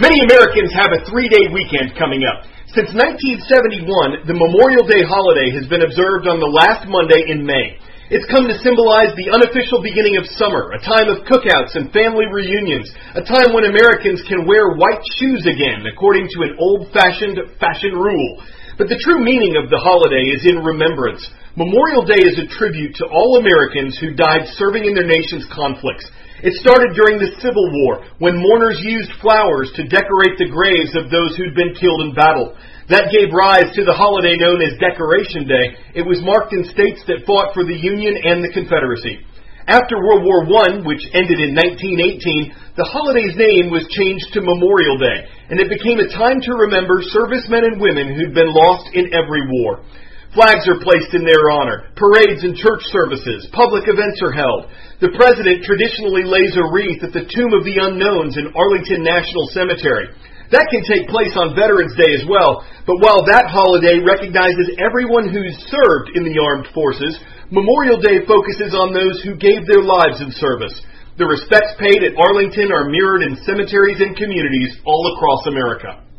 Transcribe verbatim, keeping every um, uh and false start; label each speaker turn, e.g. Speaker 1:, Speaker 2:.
Speaker 1: Many Americans have a three-day weekend coming up. Since nineteen seventy-one, the Memorial Day holiday has been observed on the last Monday in May. It's come to symbolize the unofficial beginning of summer, a time of cookouts and family reunions, a time when Americans can wear white shoes again, according to an old-fashioned fashion rule. But the true meaning of the holiday is in remembrance. Memorial Day is a tribute to all Americans who died serving in their nation's conflicts. It started during the Civil War, when mourners used flowers to decorate the graves of those who'd been killed in battle. That gave rise to the holiday known as Decoration Day. It was marked in states that fought for the Union and the Confederacy. After World War One, which ended in nineteen eighteen, the holiday's name was changed to Memorial Day, and it became a time to remember servicemen and women who'd been lost in every war. Flags are placed in their honor, parades and church services, public events are held. The President traditionally lays a wreath at the Tomb of the Unknowns in Arlington National Cemetery. That can take place on Veterans Day as well, but while that holiday recognizes everyone who's served in the armed forces, Memorial Day focuses on those who gave their lives in service. The respects paid at Arlington are mirrored in cemeteries and communities all across America.